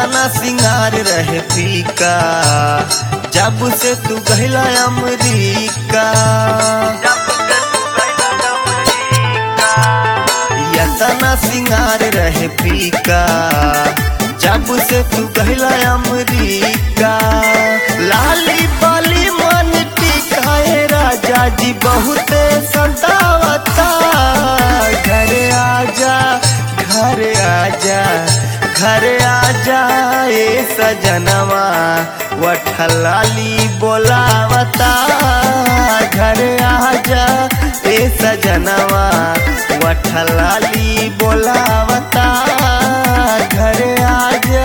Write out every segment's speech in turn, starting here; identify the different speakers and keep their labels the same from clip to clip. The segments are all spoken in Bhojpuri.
Speaker 1: तना सिंगार रहे फीका जब से तू गहिला अमरीका। तना सिंगार रहे फीका जब से तू गहिला अमरीका। लाली बाली मन टिकाए राजा जी बहुत सतावता। घर आजा घर आजा घर आजा ए सजनवा वठलाली बोलावता। घर आजा ए सजनवा वठलाली बोलावता। घर आजा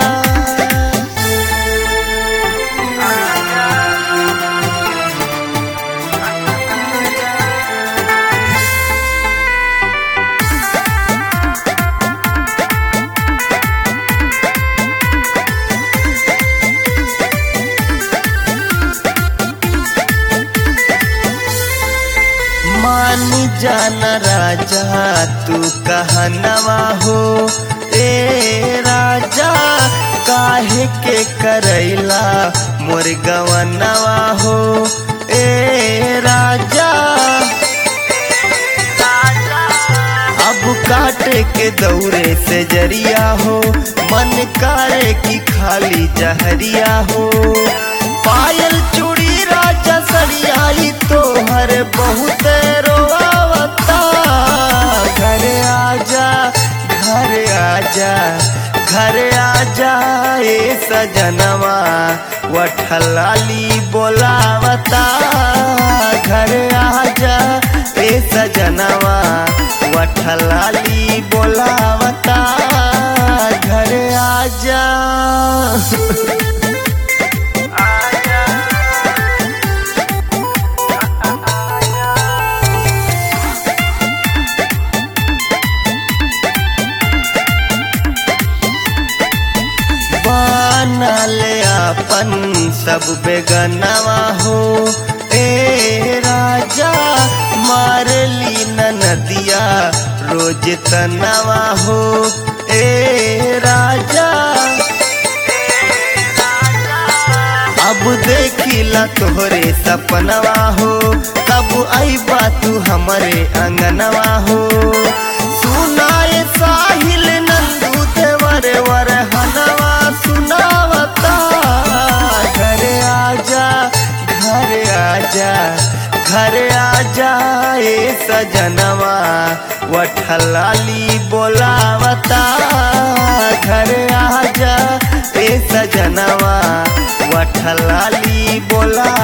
Speaker 1: मान जाना राजा तू कहनवा हो ए राजा काहे के करैला मोर गवनवा हो ए राजा। अब काटे के दौरे से जरिया हो मन करे की खाली जहरिया हो। पायल चूड़ी राजा सरियाई तोहर बहुत रोआवता। घर आजा घर आजा घर आजा ए सजनवा वठलाली बोलावता। घर आजा ए सजनवा वठलाली बोलावता। घर आजा ले अपन सब बेगनवा हो ए राजा। मारली नदिया रोज तनवा हो ए राजा। अब देखिला तोहरे सपनवा हो कब आईबा तू हमरे अंगनवा हो। सुनाए साहिल नंदू देवर वर हनवा सुनावता। घर आजा घर आजा घर आजा ए सजनवा वठलाली बोलावता। घर आजा ए सजनवा वठलाली बोला